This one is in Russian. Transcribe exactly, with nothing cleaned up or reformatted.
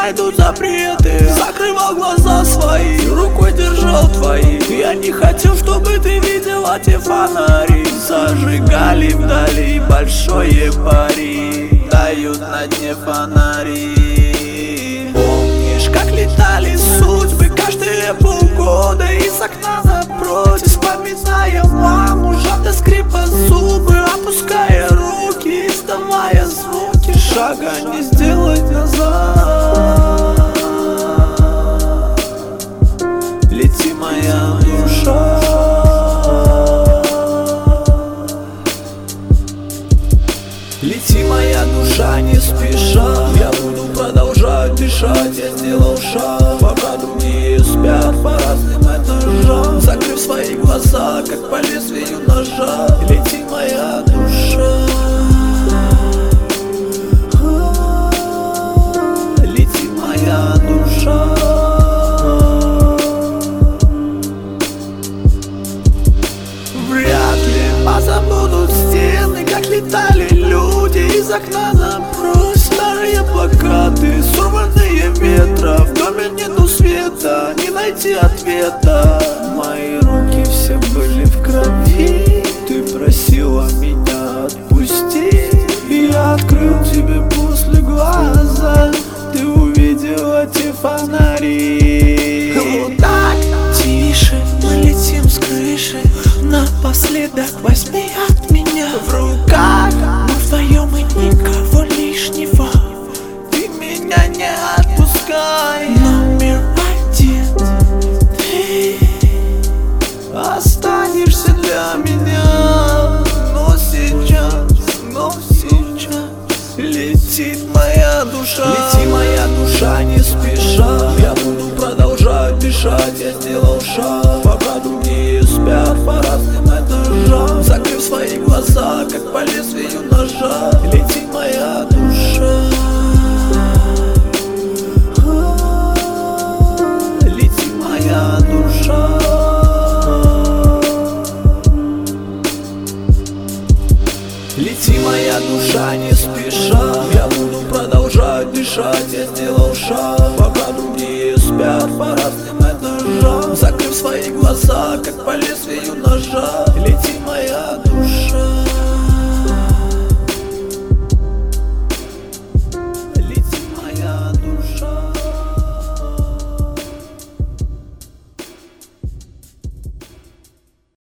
меня идут запреты. Закрывал глаза свои, рукой держал твои. Я не хотел, чтобы ты видела те фонари. Зажигали вдали большое пари, тают на дне фонари. Помнишь, как летали судьбы каждые полгода из окна напротив, вспоминая маму, жадно скрипа зубы, опуская руки, издавая звуки, шага не сделать назад. Лети, моя душа, лети, моя душа, не спеша. Я буду продолжать дышать, я сделал шаг, пока другие спят по разным этажам, закрыв свои глаза, как по лезвию ножа. Лети, моя душа, лети, моя душа. Вряд ли позабудут стены, как летали люди из окна напротив. Старые плакаты, сорванные ветра, в доме нету света, не найти ответа. Мои руки все были в крови, ты просила меня отпустить, и я открыл тебе после глаза, ты увидела те фонари. Вот так, тише, мы летим с крыши, напоследок возьми от меня в руках. Мы вдвоем и никого лишнего, ты меня не отпускай. Номер один, ты останешься для меня. Но сейчас, но сейчас летит моя душа, лети, моя душа, не спеша. Я буду продолжать дышать, я сделал шаг, пока другие спят по разным этажам, закрыв свои глаза, как по лезвию ножа. Лети, моя душа, лети, моя душа, лети, моя душа, не спеша. Я буду продолжать дышать, я сделал шаг, пока другие спят по разным этажам, закрыв свои глаза, как по лезвию ножа. Лети, моя душа.